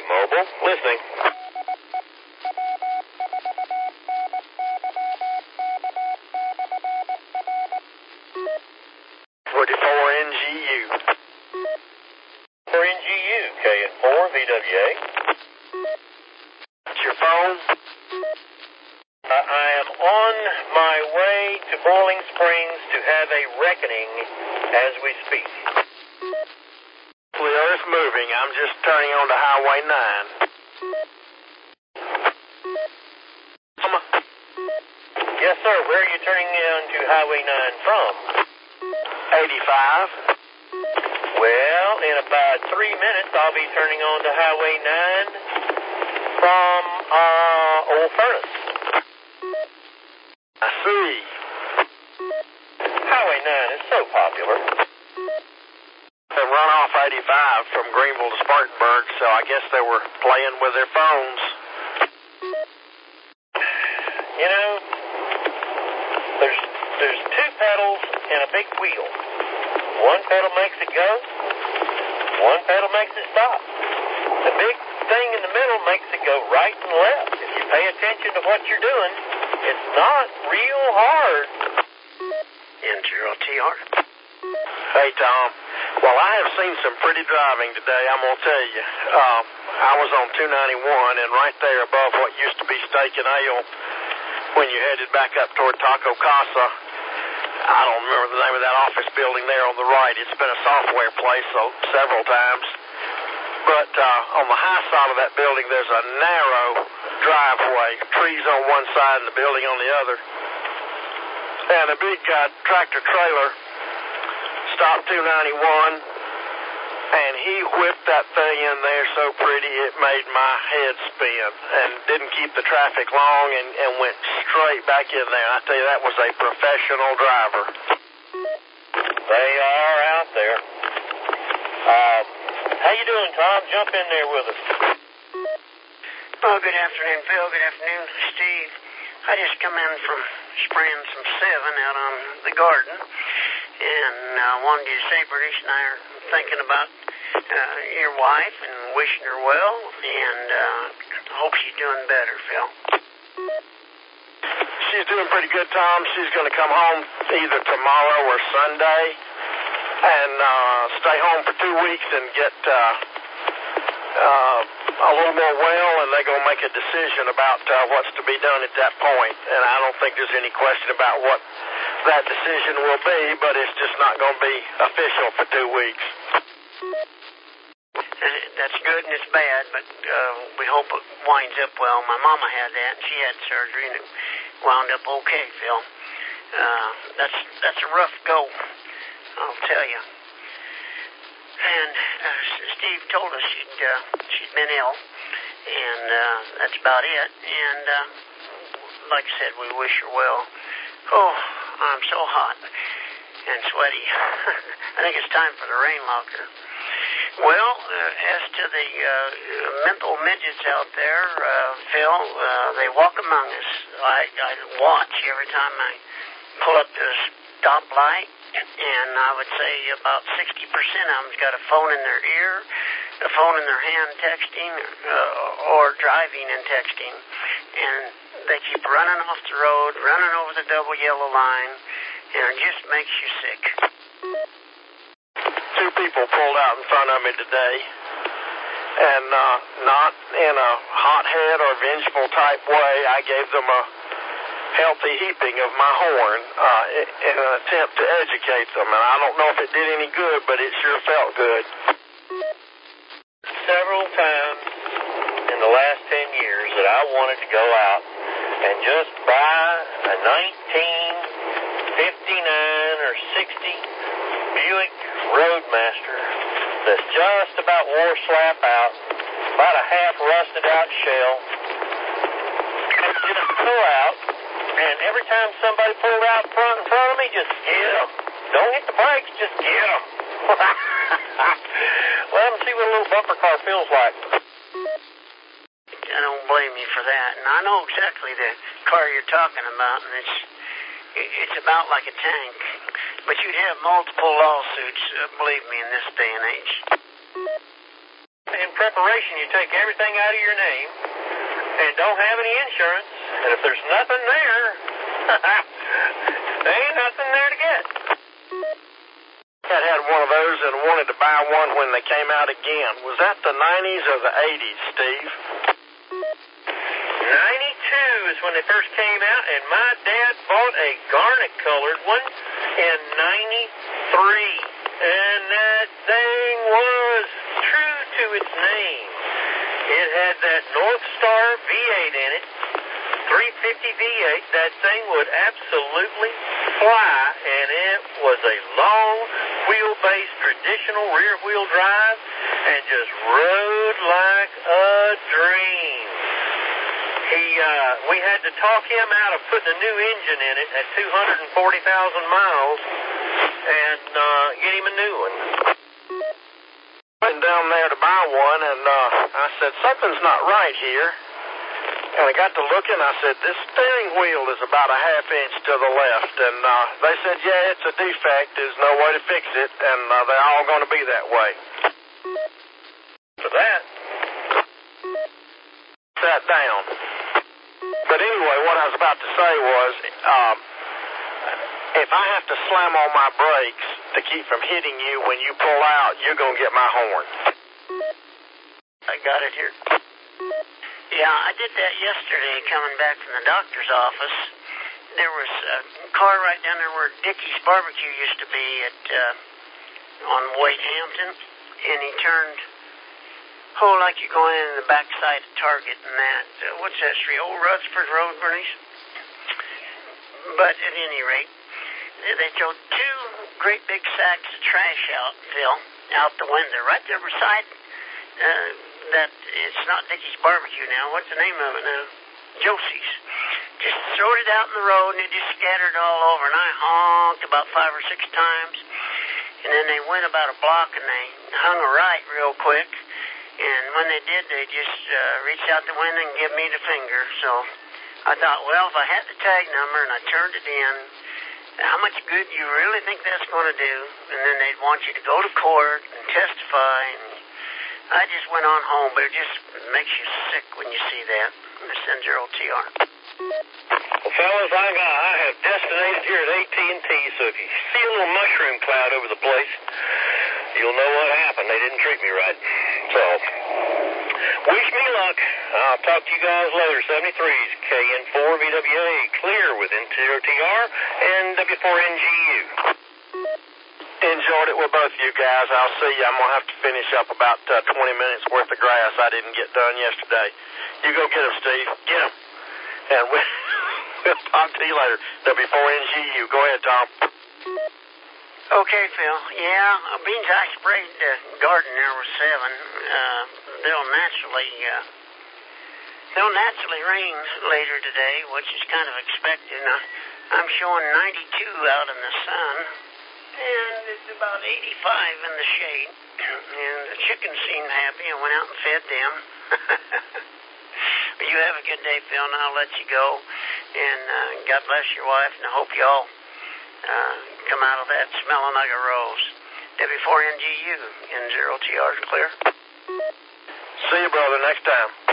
Mobile, listening. 44NGU. 4NGU, KN4, VWA. That's your phone? I am on my way to Boiling Springs to have a reckoning as we speak. The earth's moving. I'm just turning onto Highway 9. Yes, sir. Where are you turning onto Highway 9 from? 85. Well, in about 3 minutes, I'll be turning onto Highway 9 from Old Furnace. I see. Highway 9 is so popular. They run off 85 from Greenville to Spartanburg, so I guess they were playing with their phones. You know, there's two pedals and a big wheel. One pedal makes it go, one pedal makes it stop. The big thing in the middle makes it go right and left. If you pay attention to what you're doing, it's not real hard. N0TR. Hey, Tom. Well, I have seen some pretty driving today, I'm going to tell you. I was on 291, and right there above what used to be Steak and Ale, when you headed back up toward Taco Casa, I don't remember the name of that office building there on the right. It's been a software place several times. But on the high side of that building, there's a narrow driveway, trees on one side and the building on the other. And a big tractor trailer stopped 291, and he whipped that thing in there so pretty it made my head spin, and didn't keep the traffic long and went straight back in there. I tell you, that was a professional driver. They are out there. How you doing, Tom? Jump in there with us. Oh, good afternoon, Phil. Good afternoon, Steve. I just come in from spraying some 7 out on the garden, and wanted you to say British and I are thinking about your wife and wishing her well, and hope she's doing better, Phil. She's doing pretty good, Tom. She's going to come home either tomorrow or Sunday and stay home for 2 weeks and get a little more well, and they're going to make a decision about what's to be done at that point. And I don't think there's any question about what that decision will be, but it's just not going to be official for 2 weeks. That's good and it's bad, but we hope it winds up well. My mama had that, and she had surgery, and it wound up okay, Phil. That's a rough go, I'll tell you. And Steve told us she'd been ill, and that's about it. And like I said, we wish her well. Oh, I'm so hot and sweaty. I think it's time for the rain locker. Well, as to the mental midgets out there, Phil, they walk among us. I watch every time I pull up to the stoplight, and I would say about 60% of them's got a phone in their ear, a phone in their hand texting, or driving and texting. And they keep running off the road, running over the double yellow line, and it just makes you sick. 2 people pulled out in front of me today, and not in a hothead or vengeful type way. I gave them a healthy heaping of my horn in an attempt to educate them, and I don't know if it did any good, but it sure felt good. Several times in the last 10 years that I wanted to go out and just buy a 1959 or 60 Buick Roadmaster that's just about wore slap out, about a half rusted out shell, and just pull out, and every time somebody pulled out in front of me, just get them. Don't hit the brakes, just get them. Let them see what a little bumper car feels like. I don't blame you for that, and I know exactly the car you're talking about, and it's about like a tank. But you'd have multiple lawsuits, believe me, in this day and age. In preparation, you take everything out of your name and don't have any insurance. And if there's nothing there, there ain't nothing there to get. I had one of those and wanted to buy one when they came out again. Was that the 90s or the 80s, Steve? 92 is when they first came out, and my dad bought a garnet-colored one in 93. And that thing was true to its name. It had that North Star V8 in it, 350 V8. That thing would absolutely fly, and it was a long wheelbase traditional rear wheel drive and just rode like a dream. We had to talk him out of putting a new engine in it at 240,000 miles and get him a new one. Went down there to buy one, and I said, something's not right here. And I got to looking, I said, this steering wheel is about a half inch to the left. And they said, yeah, it's a defect. There's no way to fix it, and they're all going to be that way. For that, sat down. But anyway, what I was about to say was, if I have to slam on my brakes to keep from hitting you when you pull out, you're going to get my horn. I got it here. Yeah, I did that yesterday coming back from the doctor's office. There was a car right down there where Dickie's Barbecue used to be on Wade Hampton, and he turned, like you're going in the backside of Target and that. What's that street? Old Rutherford Road, Bernice? But at any rate, they throw two great big sacks of trash out the window, right there beside that. It's not Dickie's Barbecue now. What's the name of it now? Josie's. Just throwed it out in the road, and it just scattered all over. And I honked about 5 or 6 times, and then they went about a block, and they hung a right real quick. And when they did, they just reached out the window and gave me the finger. So I thought, well, if I had the tag number and I turned it in, how much good do you really think that's going to do? And then they'd want you to go to court and testify. And I just went on home, but it just makes you sick when you see that. This N0TR. Well, fellas, I have destinated here at AT&T, so if you see a little mushroom cloud over the place, you'll know what happened. They didn't treat me right. So, wish me luck. I'll talk to you guys later. 73's KN4 VWA clear with N0TR and W4NGU. Enjoyed it with both of you guys. I'll see you. I'm going to have to finish up about 20 minutes worth of grass I didn't get done yesterday. You go get them, Steve. Get them. And we'll talk to you later. W4NGU. Go ahead, Tom. Okay, Phil. Yeah, beans I sprayed the garden there with 7. They'll naturally rain later today, which is kind of expected. I'm showing 92 out in the sun, and it's about 85 in the shade. And the chickens seemed happy. I went out and fed them. You have a good day, Phil, and I'll let you go. And God bless your wife, and I hope you all come out of that smelling like a rose. W4NGU, N0TR clear. See you, brother, next time.